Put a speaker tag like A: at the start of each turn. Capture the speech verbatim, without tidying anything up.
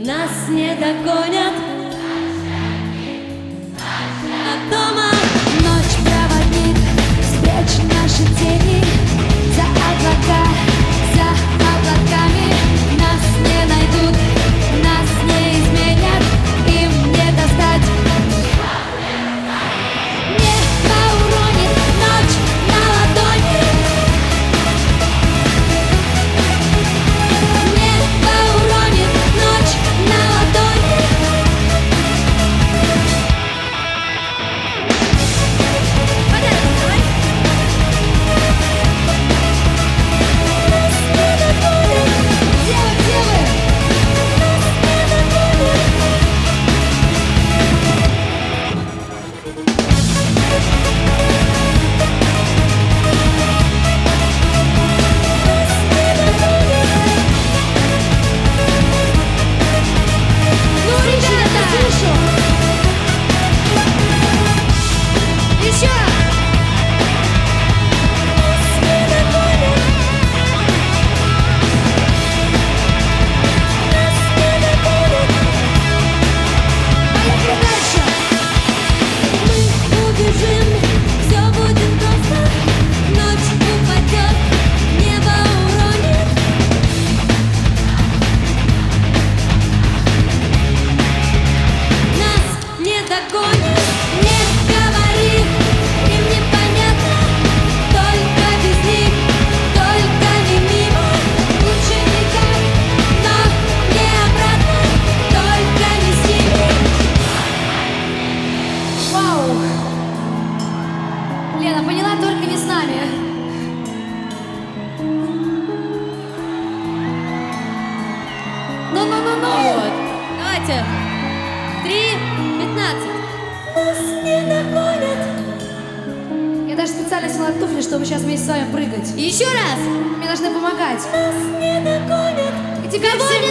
A: нас не догонят. А дома ночь проводник, спрячь наши тени за облака, за облаками. Нас не найдут, нас не изменят, им не достать. Небо уронит ночь на ладони. Небо уронит ночь на ладони. Понятно, давай. Нас не догонят. Где вы, где вы? Нас не догонят. Ну, ребята! Слышу! Еще! Нас не догонят. Нас не догонят. Поехали дальше! Мы убежим, все будет просто. Ночь упадет, небо уронит. Нас не догонят, не говори, им непонятно. Только без них, только не мимо. Лучше никак, но не обратно. Только не с ними. Вау! Лена, поняла, только не с нами. Ну-ну-ну-ну! Вот. Давайте. Три, пятнадцать. Нас не догонят. Я даже специально сняла туфли, чтобы сейчас вместе с вами прыгать. И еще раз. Мне должны помогать. Нас не догонят. И теперь все